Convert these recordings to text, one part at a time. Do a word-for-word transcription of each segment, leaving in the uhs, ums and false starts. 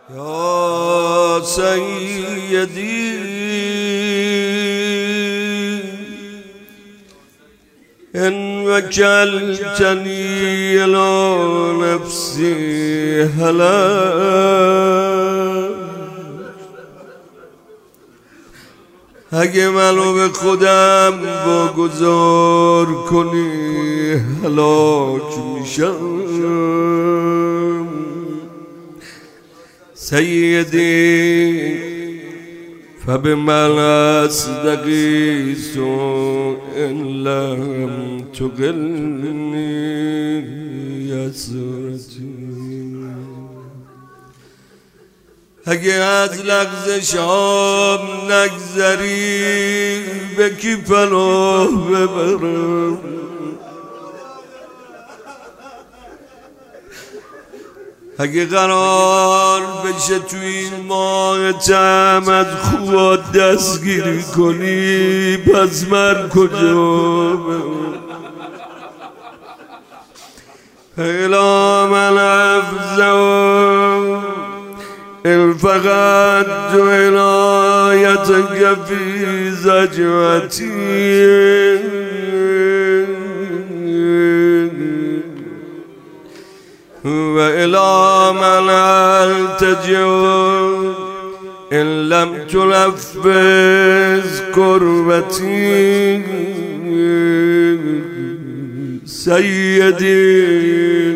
یا سیدی ان وکلتنی الی نفسی هلا اگه منو به خودم واگذار کنی هلاک میشم. سیدی فبمن استغیث ان لم تقلنی یسرتی. اگه از لغزش هم نگذری به کی پناه ببرم؟ اگه قرار بشه تو این ماه تمت خوبات دستگیری کنی پس من کجا برم؟ الا من افزم الفقد عنایتک فی زجوتی و الی من التجئ ان لم تنفذ کربتی. سیدی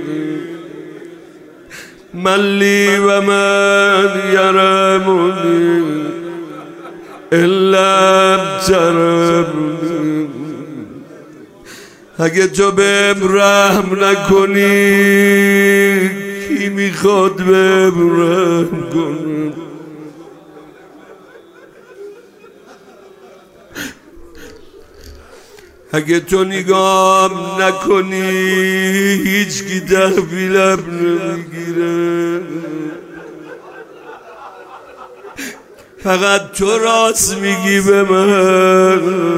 من لی و من یرمونی الا ترمونی. اگه تو بهم رحم نکنی کی میخواد بهم رحم کنه؟ اگه تو نگام نکنی هیچ کی تحویلم نمیگیره. فقط تو راست میگی به من،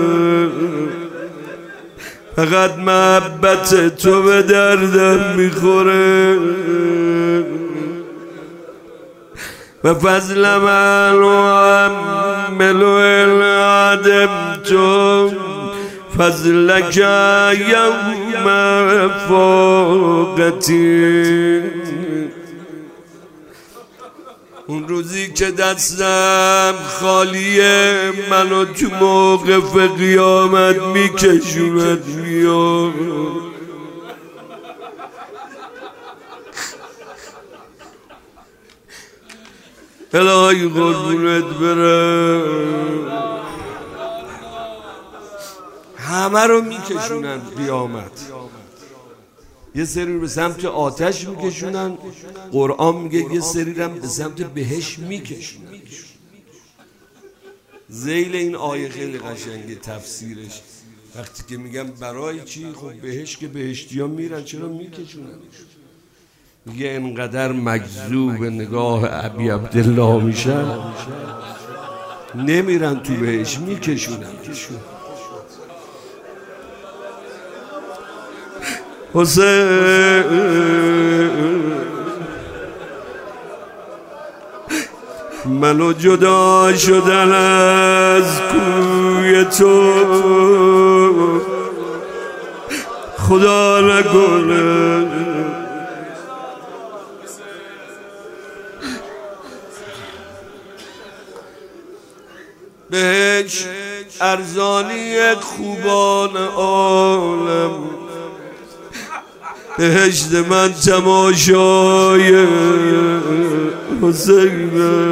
فقط محبت تو به دردم میخوره. و فضل من و عملو العدم تو فضلک یوم فاقتی. اون روزی که دستم خالیه منو تو موقف قیامت میکشوند میاد. الهی قربونت برم. همه رو میکشونن قیامت، یه سری رو به سمت آتش میکشونن، قرآن میگه یه سری رو به سمت بهشت میکشونن. ذیل این آیه خیلی قشنگه تفسیرش، وقتی که میگم برای چی؟ خب بهشت که بهشتی ها میرن، چرا میکشونن؟ میگه انقدر مجذوب نگاه ابی عبدالله میشن نمیرن تو بهشت، میکشونن. حسین منو جدا شدن از کوی تو خدا نکنه. بهش ارزانی خوبان عالم، بهشت من تماشای حسین.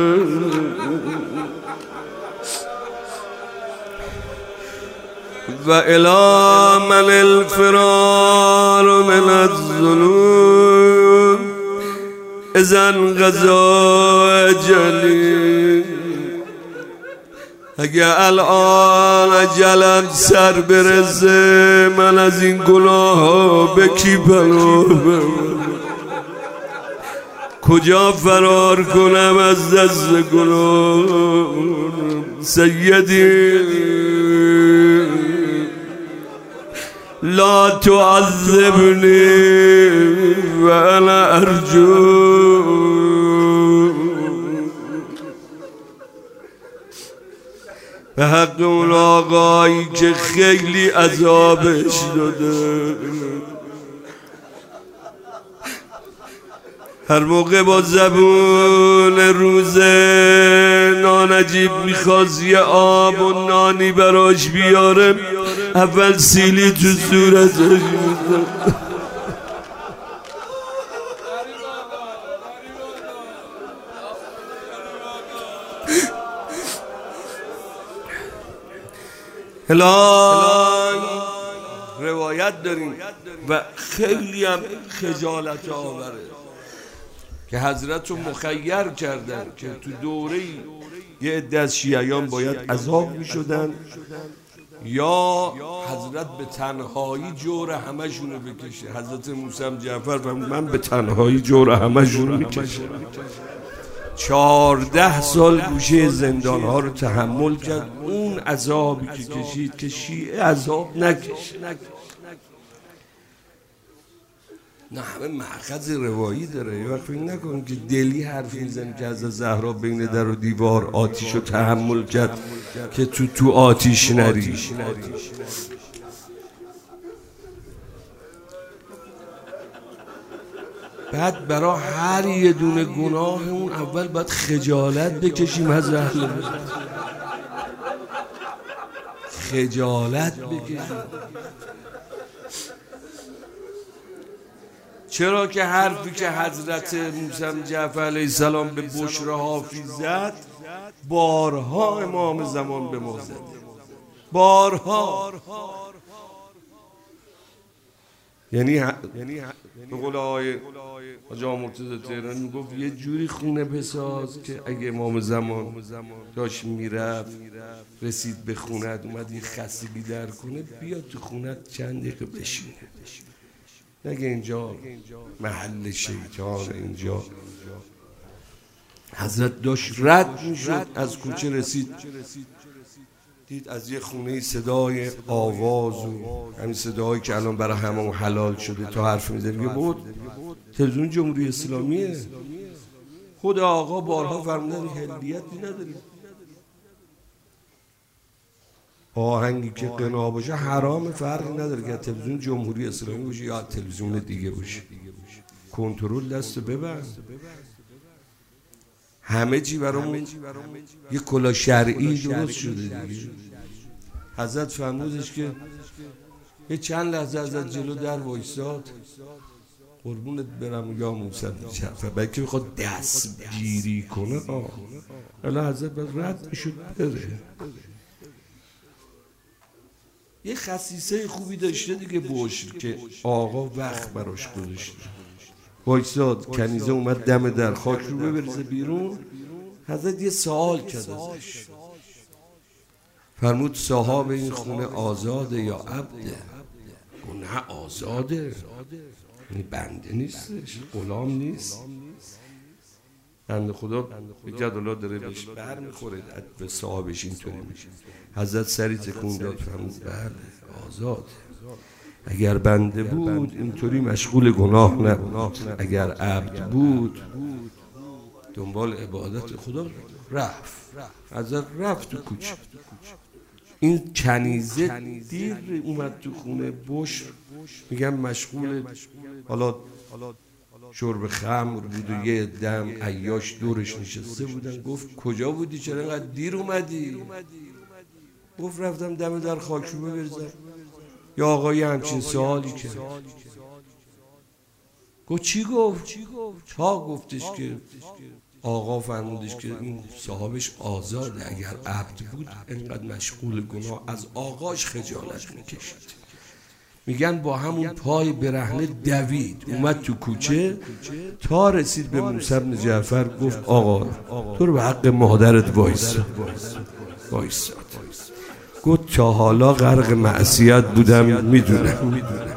و الی من الفرار من الظلوم اذا انقضا اجلی. اگه الان اجلم سر برسه من از این گناه ها به کی پناه ببرم؟ کجا فرار کنم از دست گناه؟ سیدی لا تعذبنی و انا ارجو به حق اون آقایی که خیلی عذابش داده. هر موقع با زبون روزه نانجیب میخواست یه آب و نانی براش بیاره، اول سیلی تو صورتش میزد. الان روایت داریم و خیلی هم خجالت آوره که حضرت رو مخیر کردن که تو دوره یه عده از شیعیان باید عذاب می شدن یا حضرت به تنهایی جور همه شونو بکشه. حضرت موسی جعفر و من به تنهایی جور همه شونو میکشه. چهارده سال گوشه زندان ها رو تحمل کرد. اون عذابی که کشید که شیعه عذاب نکش. نه همه مأخذ روایی داره. یه وقت فکر نکن که دلی حرف میزنی که از زهرا بین در و دیوار آتیش رو تحمل کرد که تو تو آتیش نری. بعد برای هر یه دونه گناه اون اول باید خجالت بکشیم از اهل بیت. خجالت بکشیم. چرا که حرفی که حضرت موسی جعفر علیه السلام به بشرا حافظ زد بارها امام زمان به ما زد. بارها. یعنی به قول آقای حاجی مرتضی تهرانی میگفت یه جوری خونه بساز که اگه امام زمان داشت میرفت رسید به خونت اومد یه خستگی در کنه بیاد تو خونت چند دقیقه بشینه، نگه اینجا محل شیطان. اینجا حضرت داشت رد میشد از کوچه رسید دید از یه خونه صدای آواز و همین صداهایی که الان برای همه حلال شده تا حرف میزنه. میگه بود تلویزیون جمهوری اسلامیه. خود آقا بارها فرمودن هلیتی نداریم. آهنگی که غنا باشه حرام، فرقی نداره که تلویزیون جمهوری اسلامی باشه یا تلویزیون دیگه باشه. کنترل دست ببند. همه چی برامون یه کلا شرعی درست شده دیگه. حضرت فرمودش که یه چند لحظه ازت جلو در وایساد قربونت برم یا موسی جعفر بلکه میخواد دست گیری کنه. آه حالا حضرت باید رد میشد بره. یه خصیصه خوبی داشته دیگه بشر که آقا وقت براش گذاشته. وایساد کنیزه اومد دم در خاک رو ببرزه بیرون. حضرت یه سوال کرد ازش. فرمود صاحب این خونه آزاده یا عبده؟ نه آزاده، یعنی بنده نیستش، غلام نیست. بنده خدا به جدالا داره بهش بر میخوره به صاحبش اینطوری میشه. حضرت سری تکون داد فرمود بله آزاد. اگر بنده بود اینطوری مشغول گناه نبود. اگر عبد بود دنبال عبادت خدا رفت. حضرت رفت تو کوچه. این کنیزه دیر اومد تو خونه بشر میگم مشغول حالا شرب خمر بود و یه دم عیاش دورش نشسته بودن. گفت کجا بودی چرا اینقدر دیر اومدی؟ گفت رفتم دم در خاک رو ببرزم. یا آقای همچین سوالی کرد. گفت چی گفت؟ تا گفتش که آقا فرمودش که این صاحبش آزاده. اگر عبد بود اینقدر مشغول گناه از آقاش خجالت میکشید. میگن با همون پای برهنه دوید اومد تو کوچه تا رسید به موسی بن جعفر. گفت آقا تو رو به حق مادرت وایساد. وایساد. گفت تا حالا غرق معصیت بودم میدونم،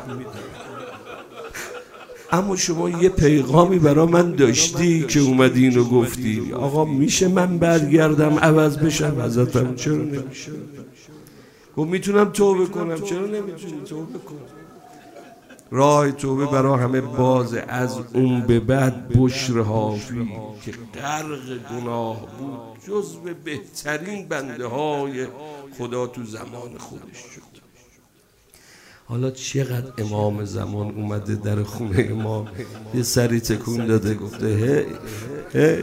اما شما یه پیغامی برا من داشتی که اومدی اینو گفتی. آقا میشه من برگردم عوض بشم؟ حضرت فرمود چرا نمیشه؟ گفت میتونم توبه کنم. چرا نمیتونی توبه کنم؟ راه توبه برای همه باز، از اون به بعد بشر حافی که غرق گناه بود جزو بهترین بنده های خدا تو زمان خودش شد. حالا چقدر امام زمان اومده در خونه ما یه سری تکون داده گفته هی هی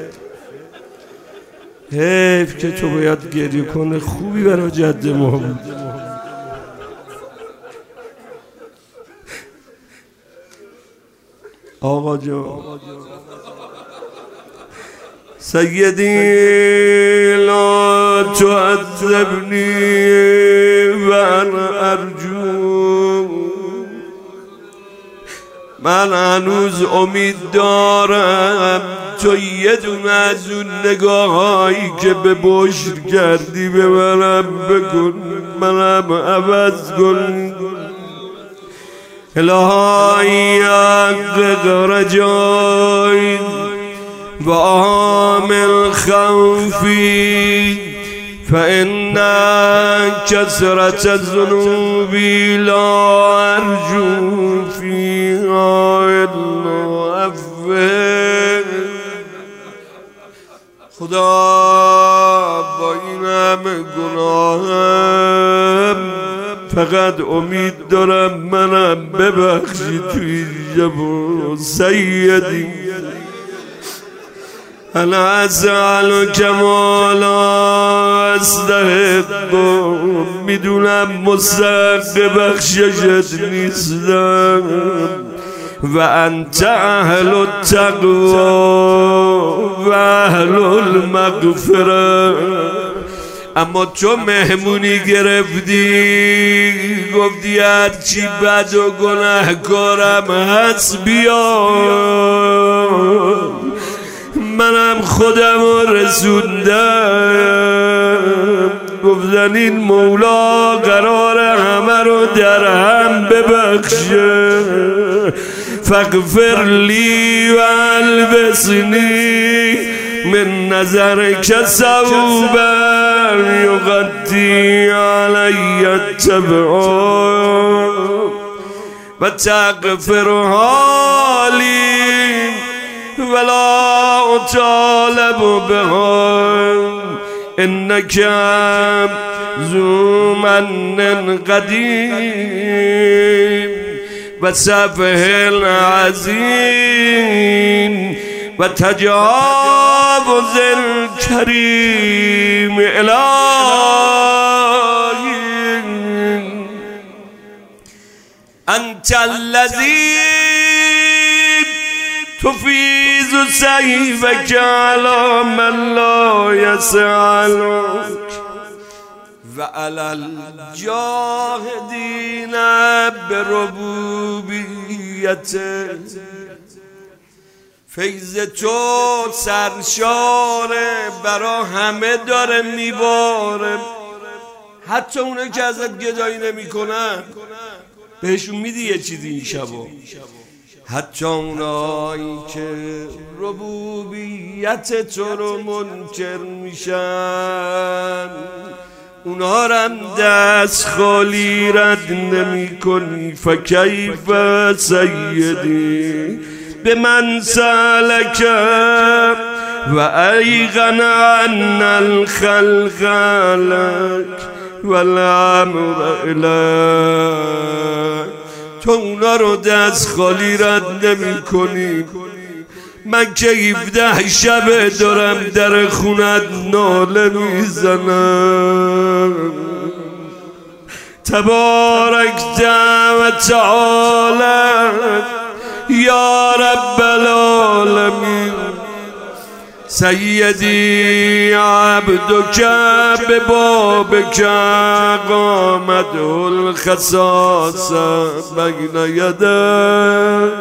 حیف که تو باید گریه کنه، خوبی برای جد ما بود. آقا جان سیدی لا تعذبنی و انا ارجو، من هنوز امید دارم تو یه دونه از اون نگاهایی که به بشر کردی به منم بکن، منم عوض کن. الهی حقق رجای و عامل خوفی فإن كثرة الذنوب لا أرجو فيها إلا عفوك. خدا با این همه گناهم فقط امید دارم منم ببخشی توی جبو. سیدی انا اسألک ما لا استحق، میدونم مستحق بخششت نیستم، و انت اهل التقوا و اهل المغفره، اما تو مهمونی گرفتی گفتی هرچی بد و گناهکارم هست بیا، منم خودم رو رسوندم. گفتن این مولا قرار همه رو در هم ببخشه، فاغفر لی و البسنی من نظرک ثوبا یغطی علی التبعا و تغفر حالی ولا اطالب بها، انک ذو من قدیم و سفه عظیم و تجاوز کریم. الهی انت الذی تفیض سیفک علی من لا یسألک و علی الجاهدین بربوبیته. فیض تو سرشاره برا همه داره میباره، حتی اونه که ازت گدایی نمی کنن بهشون میدی یه چیزی این شبا، حتی اونایی که ربوبیت تو رو منکر میشن اونا رم دست خالی رد نمی کنی. فکیف سیدی به من سالک و ایغن عن الخلق لک و الامر الیک. تو اونا رو دست خالی رد نمی کنی. من که هفده شبه دارم در خونت ناله میزنم. تبارک و تعالی یا رب العالمین. سیدی عبدک ببابک قامت الخصاص بین یدک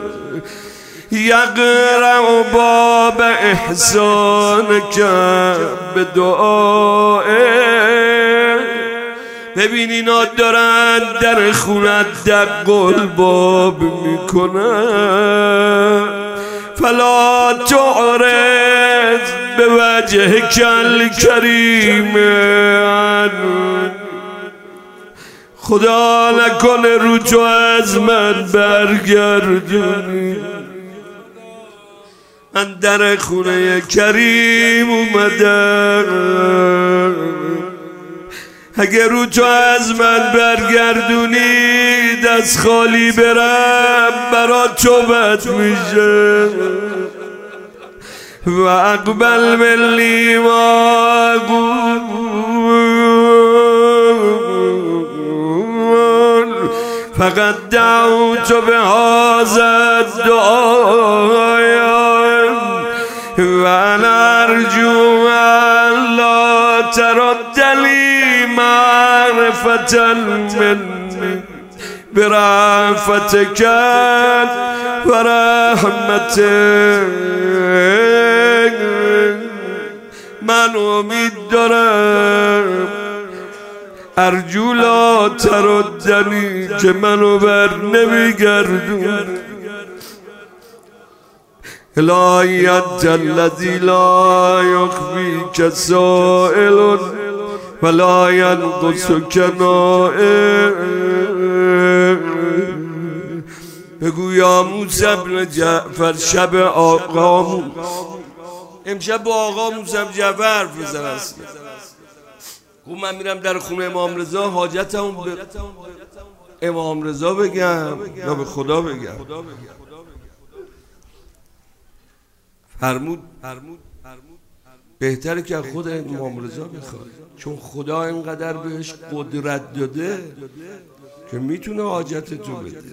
یقرأ باب احسانک به دعائه. ببین اینا دارن در خونت دق باب میکنن. فلا تعرض به وجه کل کریم، خدا نکنه رو تو از من برگردونی. من در خونه کریم اومدم، اگه رو تو از من برگردونی دست خالی برم برا تو بد میشه. و اقبل ملی ما فقط دعوت به هذا الدعاء و انا ارجو ان لا ترد لي معرفة مني برحمتك و رحمتك. من امید دارم ارجو لا تردنی که منو بر نمیگردون. الهی انت الذی لا یخفیک سائل ولا ینقصک نائل. بگو یا موسی بن جعفر شب آقا امشب با آقا موسی بن جعفر حرف بزن. اصلا گو من میرم در خونه امام رضا حاجتمون به امام رضا بگم یا به خدا بگم. فرمود بهتره که خود امام رضا بخواد، چون خدا اینقدر بهش قدرت داده که میتونه حاجت تو بده.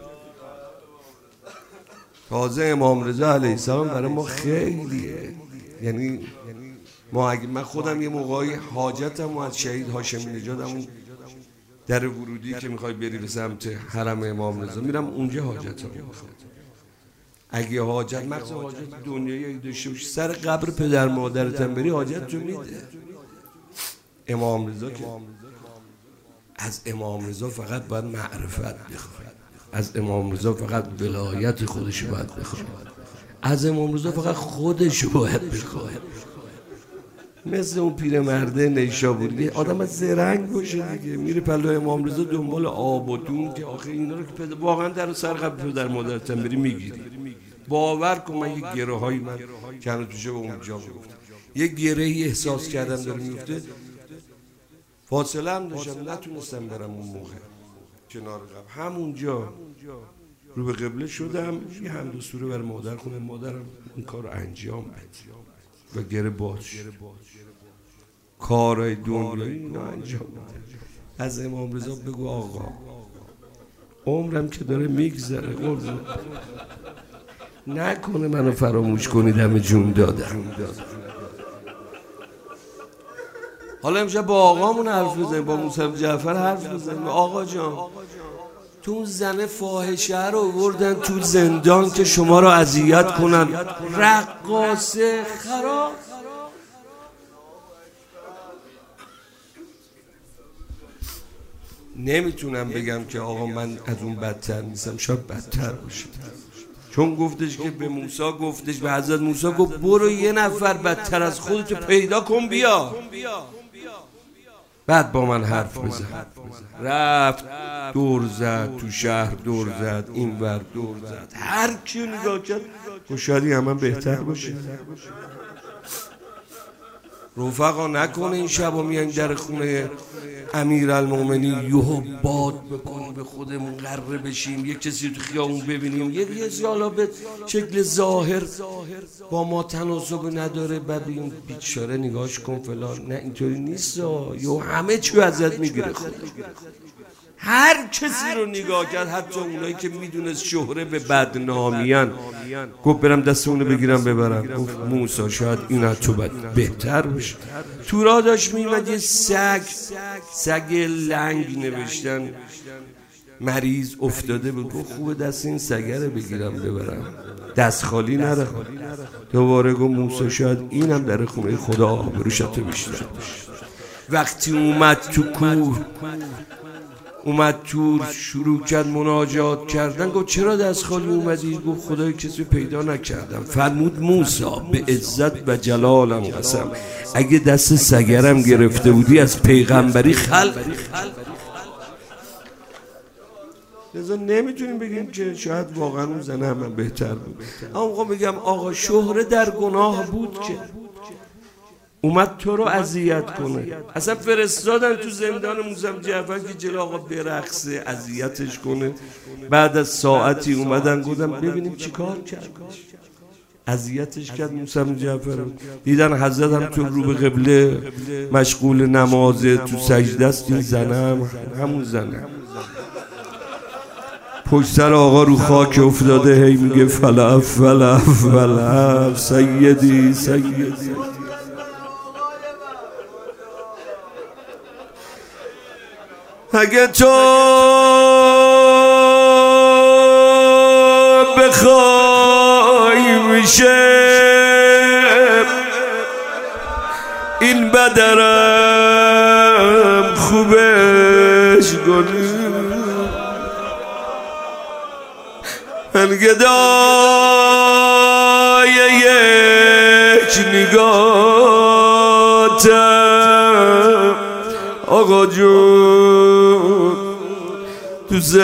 تازه امام رضا علیه السلام برای ما خیلیه. یعنی ما اگه من خودم یه موقعی حاجتم و از شهید هاشمی نژادم در ورودی که میخوای بری به سمت حرم امام رضا میرم اونجا حاجتم میخواد. اگه حاجت مخصوصا حاجت دنیایی داشته باشی سر قبر پدر مادرتم بری حاجت تو میده. امام رضا که از امام رضا فقط باید معرفت بخواد، از امام رضا فقط ولایت خودشو باید بخواد، از امام رضا فقط خودشو باید بخواد. مثل اون پیرمرده نیشابوری آدم از زرنگ باشه دیگه، میره پلو امام رضا دنبال آب و دون که آخه اینا رو که واقعا در سر قبر پدر مادرتم بری میگیری. باور کن من یه گره هایی من کنه توشه به اونجا میگفتم، یه گره ای احساس کردم داره میفته، فاصله هم داشتم نتونستم برم اون موقع کنار قبر، همونجا رو به قبله شدم یه حمد و سوره بر مادر خونه مادرم این کار رو انجام بد و گره باز کارهای دنیایی اینا انجام بده. از امام رضا بگو آقا عمرم که داره میگذره قربون نکنه منو فراموش کنی دم جون دادم. حالا امشب با آقامون حرف بزنیم، با موسی بن جعفر حرف بزنیم. آقا جان تو اون زن فاحشه رو آوردن تو زندان که شما رو اذیت کنن، رقاصه خراب. نمیتونم بگم که آقا من از اون بدتر نیستم، شاید بدتر باشه، چون گفتش که به موسی گفتش به حضرت موسی گفت برو یه نفر بدتر از خودتو پیدا کن بیا بعد با من حرف بزن. رفت دور زد تو شهر، دور زد این ور، دور زد هر کیو نگاه کرد شاید هم من بهتر باشه. رفقا نکنه این شبا میان در خونه امیرالمومنین یهو باد بکنیم به خودمون قره بشیم، یک کسی تو خیابون ببینیم یک یه حالا به شکل ظاهر با ما تناسب نداره بعد بگیم بیچاره نگاهش کن فلان. نه اینطوری نیست، یهو همه چی ازت میگیره. خود هر کسی رو نگاه کرد، حتی اونایی که میدونست شهره به بدنامیان، گفت برم دست اونو بگیرم ببرم. گفت موسی شاید این از تو بهتر بشه. تو راه داشت میمد یه سگ سگ لنگ نوشتن مریض افتاده بود، گفت خوبه دست این سگه رو بگیرم ببرم دست خالی نره. دوباره گفت موسی شاید اینم در خونه خدا آبروشتو بیشتر. وقتی اومد تو کوه اومد تو شروع کرد مناجات کردن، گفت چرا دست خالی اومدی؟ گفت خدای کسی پیدا نکردم. فرمود موسی به عزت و جلالم قسم اگه دست سگرم گرفته بودی از پیغمبری خلق لذا نمیتونیم بگیم که شاید واقعا اون زنه همه بهتر بود. اما میخوام بگم آقا شهره در گناه بود که اومد تو رو اذیت کنه. اصلا فرستادن تو زندان موسیم جعفر که جلو آقا برقصه اذیتش کنه. بعد از ساعتی اومدن گفتن ببینیم چی کار کرد، اذیتش کرد موسیم جعفر. دیدن حضرت هم تو رو به قبله مشغول نمازه، تو سجده است. این زنه هم همون زنه پشت سر آقا رو خاک افتاده، هی میگه فلا فلا فلا سیدی سیدی. اگه تو بخوای میشه این بدرم خوبش کنی، من گدای یک نگاهتم آقا جون دوست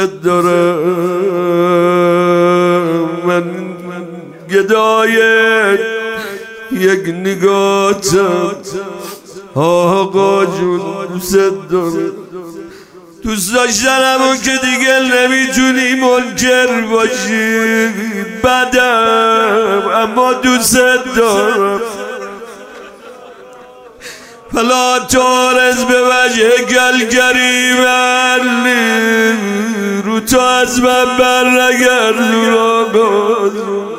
دارم، من گدای یک نگاهتم آقا جون دوست دارم. دوست داشتنمون که دیگه نمیتونی منکر باشی بدم، اما دوست دارم. فلا تارز به وجه گلگری ولی رو تو از من بر نگردون آقا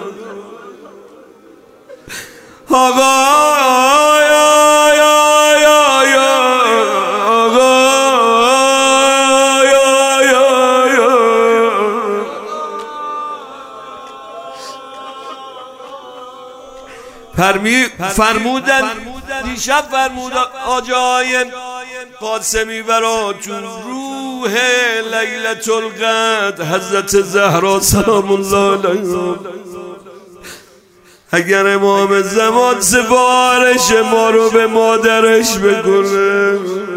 آقا فرمودن دیشب فرمود آجای قاسمی براتون روح لیلت القدر حضرت زهرا سلام الله علیها. اگر امام زمان سفارش ما رو به مادرش بکنه،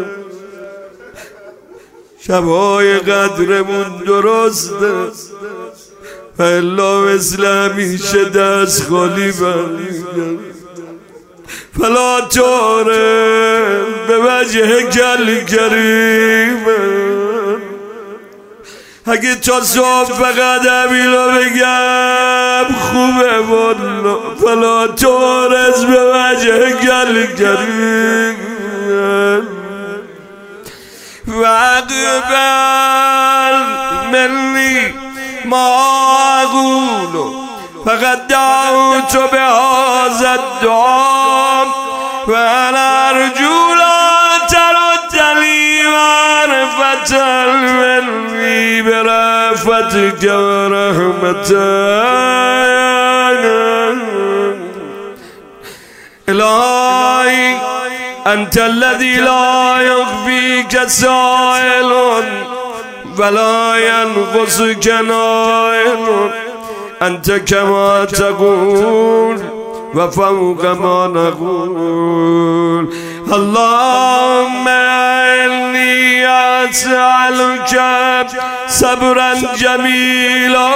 شبهای قدرمون درسته و الا مثل همیشه دست خالی برمیگرد. فلا تاره به وجه گل کریم، اگه تا صبح فقط همینو بگم خوبه والا. فلا تارز به وجه گل کریم و اقبل منی ما اقولو فقط دعوت به هذا الدعاء و انا ارجو لا تردنی معرفت منی برفتك و رحمتك. الهی انت الذي لا يخفيك سائل ولا ينقصك نائل، أنت كما تقول وفوق ما نقول. اللهم إني أسألك صبرا جميلا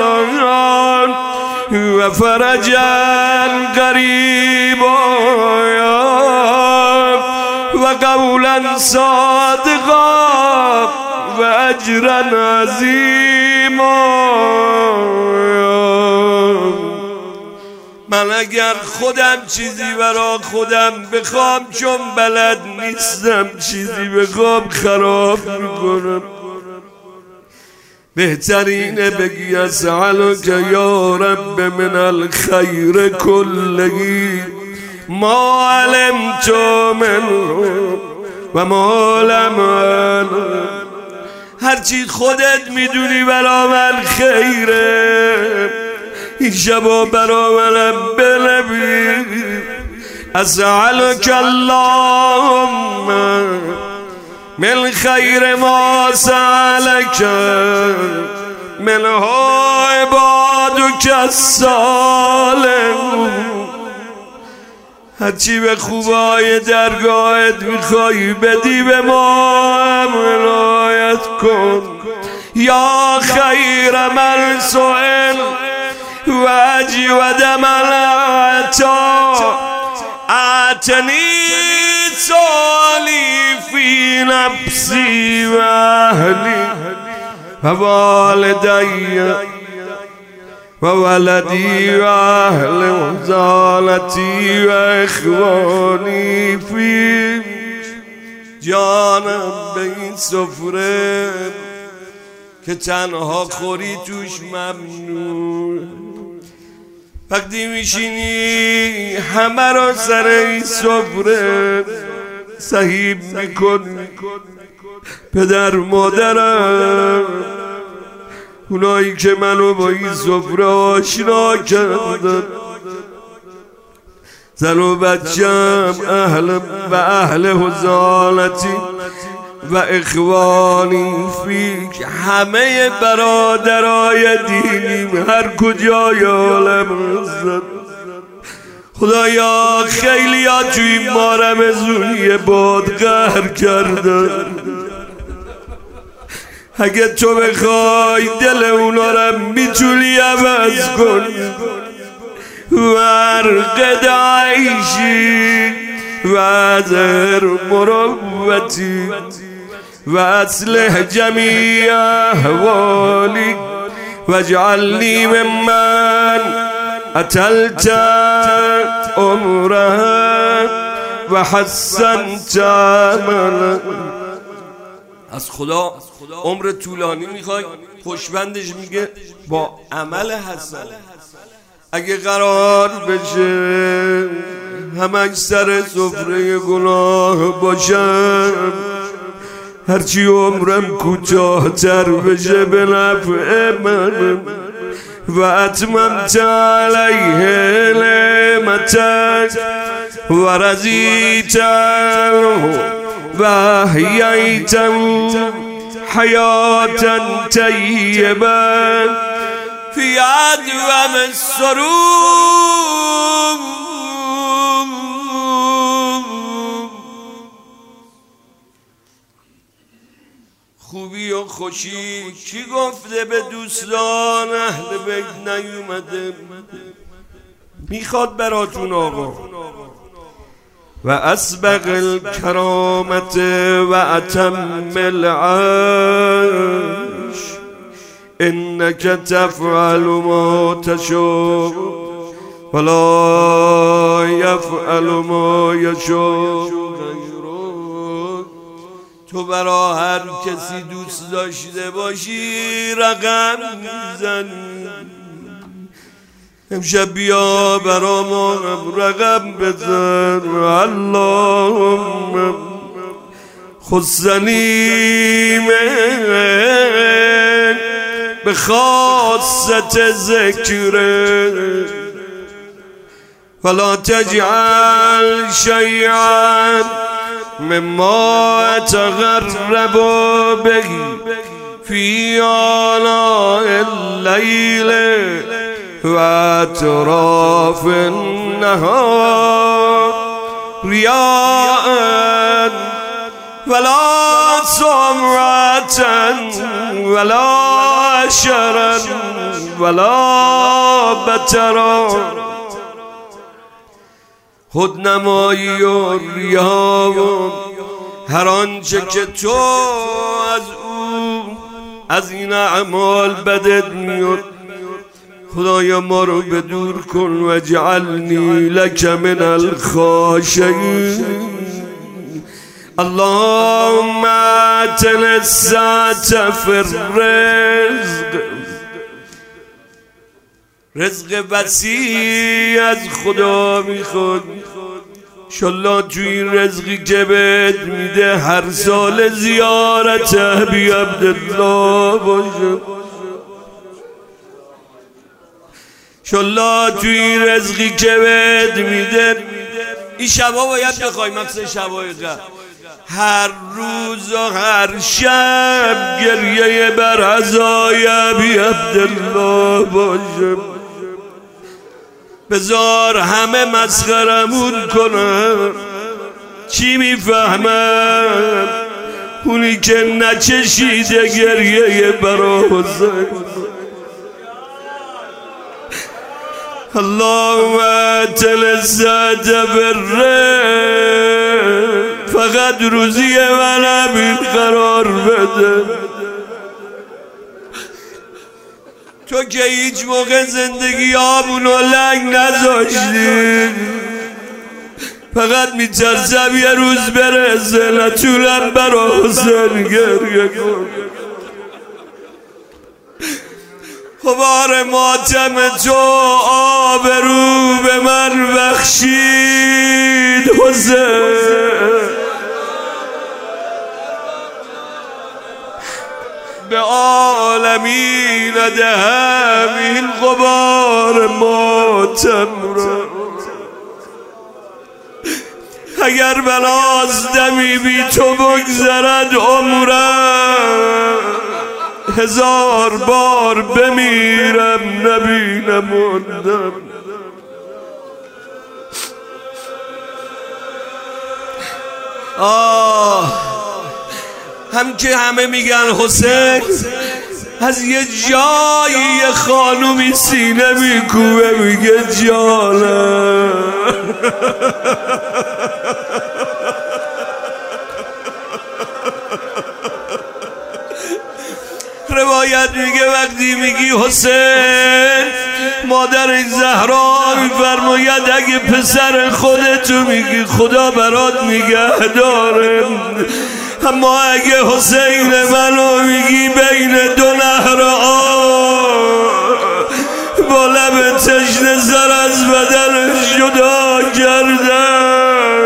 وفرجا قريبا وقولا صادقا و اجرا عظیما. من اگر خودم چیزی برا خودم بخوام، چون بلد نیستم چیزی بخوام خراب میکنم. بهترینه بگی اسألک یا رب من الخیر کله ما علمت منه و ما لم اعلم. هرچی خودت میدونی برا من خیره، این شبا برا منم بنبی. اسألک اللهم من خیر ما سألک منها عبادک الصالحون. هرچی به خوبای درگاهت میخوای بدی به ما هم عنایت کن یا خیر من سئل و اجود من عطا اعتنی سؤالی فی نفسی و اهلی و والدی و ولدی و اهل و زالتی و اخوانی فی جانم به این سفره که تنها خوری توش ممنوع. وقتی میشینی همه را سر این سفره صحیب میکنی، پدر مادرم، اونایی که منو با این سفره آشنا کردن، زن و بچم، اهل و اهل حضالتی و اخوانی فیک، همه برادرای دینیم هر کجای عالم هستن. خدایا خیلی ها توی ما رمضونی باد قهر کردن، اگه تو بخوای دل اونا رو میتونی عوض کنی. ورقد عیشی و ذر مروتی و اصلح جمیع احوالی واجعلنی ممن اطلت عمره و حسنت عمله. از خدا عمر طولانی میخوای، خوشبندش میگه با عمل حسن. اگه قرار بشه همه سر سفره گناه باشم، هرچی عمرم کوتاه‌تر بشه به نفع من. و اتممت علیه نعمتک و رضیت و احییته حیاتا طیبه فی ادوم السرور. خوبی و خوشی کی گفته به دوستان اهل بیت نیومده؟ میخواد براتون آقا. و اسبغ الکرامت و اتم العیش انک تفعل ما تشاء ولا یفعل ما یشاء. تو برا هر کسی دوست داشته باشی رقم میزنی. امشب بیا برا ما رقم بزن. اللهم خصنی من به خاصت ذکره ولا تجعل شیئا مما اتغرب به فی آلاء اللیل و اطراف النهار ریاء ولا سمعة ولا شرا ولا بترا. خودنمایی و ریا و هر آنچه که تو از او از این اعمال بدت میاد، خدایا ما رو بدور کن. و جعلنی لک من الخاشعین. اللهم اتنا السعة فی الرزق. رزق وسیع از خدا میخواد. انشالله توی این رزقی که بهت میده هر سال زیارت ابی عبدالله باشه. انشالله توی این رزقی که بهت میده این شبا باید بخوای، مثل شبای قبل هر روز و هر شب گریه بر عزای ابی عبدالله باشه. بذار همه مسخرمون کنن، چی میفهمم؟ اونی که نچشیده گریه برا حسین. اللهم تلزت بره فقط روزی من همین قرار بده. تو که هیچ موقع زندگی آمونو لنگ نذاشتی، فقط میترسم یه روز برسه نتونم برا حسین گریه کن. خبار ماتم تو آبرو به من بخشید حسین، به عالمین دهم این غبار ماتم را. اگر بلاز دمی بی تو بگذرد عمرم، هزار بار بمیرم نبینموندم. آه هم که همه میگن حسین، از یه جایی یه خانومی سینه میکوبه میگه جانم. روایت میگه وقتی میگی حسین، مادر زهرا میفرماید اگه پسر خودتو میگی خدا برات نگه داره، اما اگه حسین منو میگی بین دو نهر آب با لب تشنه سر از بدن جدا کردن.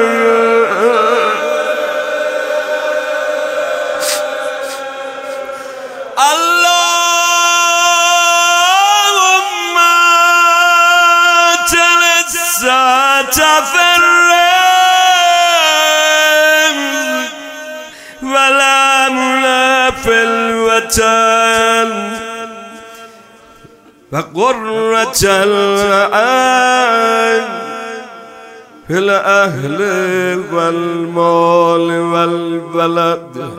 اللهم تلزت ولم في الوطن وقرة العين في الأهل والمال والبلد.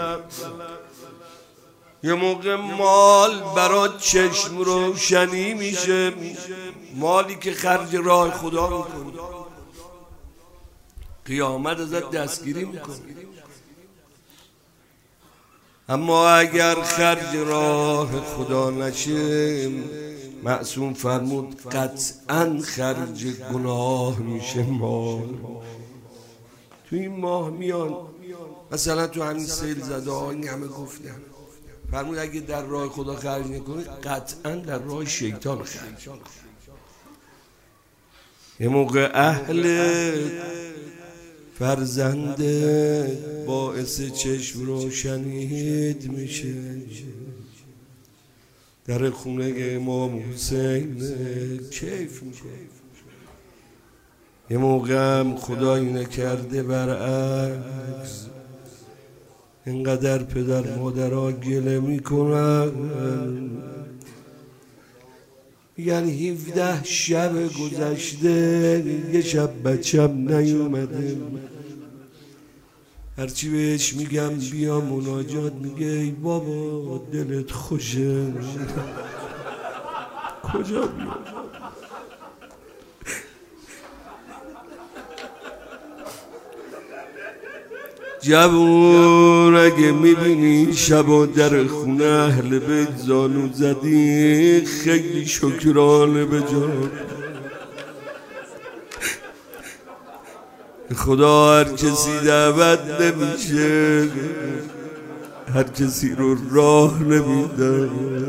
یه موقع مال برات چشم روشنی میشه، مالی که خرج راه خدا میکنی، قیامت ازت دستگیری میکنی. اما اگر خرج راه خدا نشه، معصوم فرمود قطعا خرج گناه میشه مال. تو این ماه میان مثلا تو همین سیل زده ها این همه گفتن، فرمود اگه در راه خدا خرج نکنی قطعا در راه شیطان خرج. یه موقع اهل فرزند باعث چشم روشنیت میشه، در خونه امام حسین کیف میشه. یه موقع هم خدایی نکرده برعکس، اینقدر پدر مادرها گله میکنن، یعنی هفده شب گذشته یه شب بچم نیومده، هرچی بهش میگم بیا مناجات میگه ای بابا دلت خوشه. کجا بیا؟ جوون اگه میبینی شبا در خونه اهل بیت زانو زدی خیلی شکرانه بجان. خدا هر کسی دعوت نمیشه، هر کسی رو راه نمیده.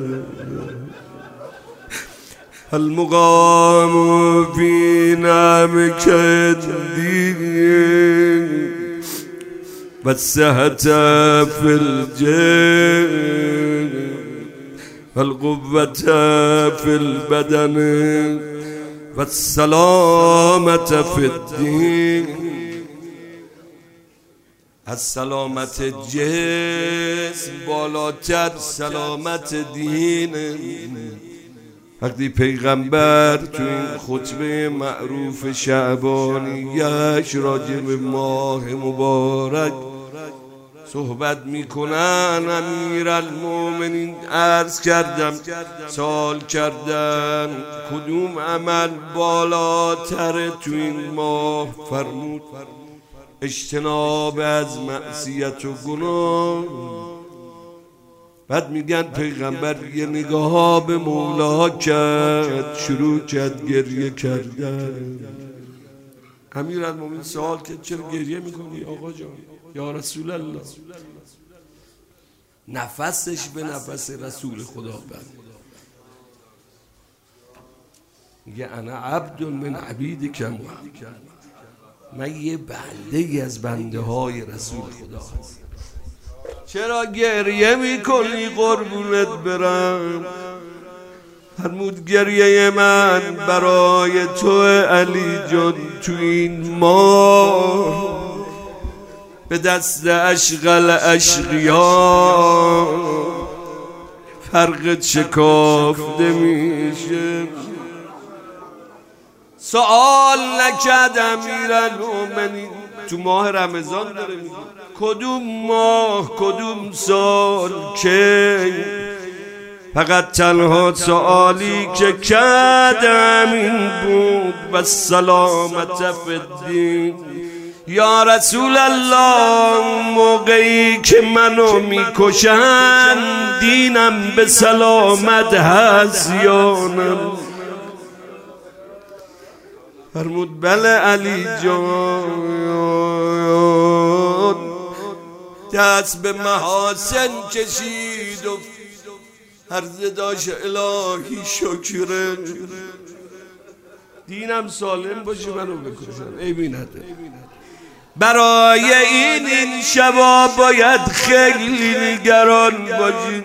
المقام فی نعمک الدین و الصحة فی الجسم و القوة فی البدن و السلامة فی الدین. از سلامت جسم بالاتر سلامت دین. وقتی پیغمبر تو این خطبه معروف شعبانیش راجع به ماه مبارک صحبت میکنن امیرالمومنین عرض کردم سوال کردن کدوم عمل بالاتر تو این ماه؟ فرمود اجتناب از معصیت و گناه. بعد میگن پیغمبر یه نگاه به مولا کرد، شروع کرد گریه کردن. امیرالمومنین سوال کرد چرا گریه میکنی آقا جان یا رسول الله؟ نفسش به نفس رسول خدا بند. میگه انا عبد من عبیدک محمد، من یه بنده ای از بنده های رسول خدا هستم. چرا گریه میکنی قربونت برم؟ فرمود گریه من برای تو علی جان تو این ماه به دست اشغل اشقیا فرق شکافته میشه. سوال نکرد امیرالمومنین تو ماه رمضان داره میگه کدوم ماه کدوم سال که، فقط تنها سوالی که کردم این بود و سلامت فی الدین. یا رسول الله موقعی که منو میکشن دینم به سلامت هست یا نه؟ فرمود بله علی جان. دست به محاسن کشید و عرض داشت الهی شکره، دینم سالم باشه منو بکشن عیبی نداره. برای این این شبا باید خیلی نگران باشید.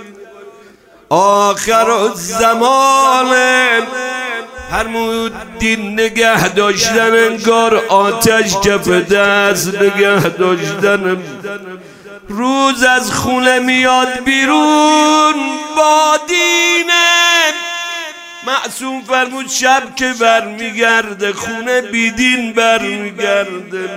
آخر الزمان فرمود دین نگه داشتن انگار آتش کف دست نگه داشتن. روز از خونه میاد بیرون با دینه. معصوم فرمود شب که برمیگرده خونه بیدین برمیگرده.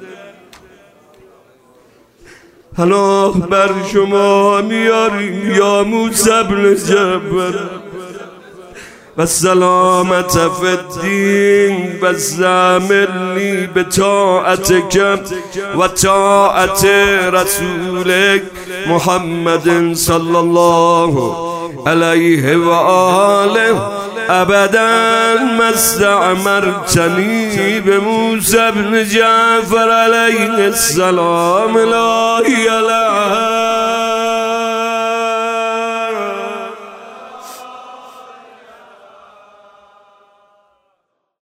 پناه بر شما میاریم یا موسی بن جبل و سلامت فی الدین و زملی به طاعتک و طاعت رسولک محمد صلی الله علیه و آله ابدا ما استعمرتنی به موسی بن جعفر علیه السلام لا اله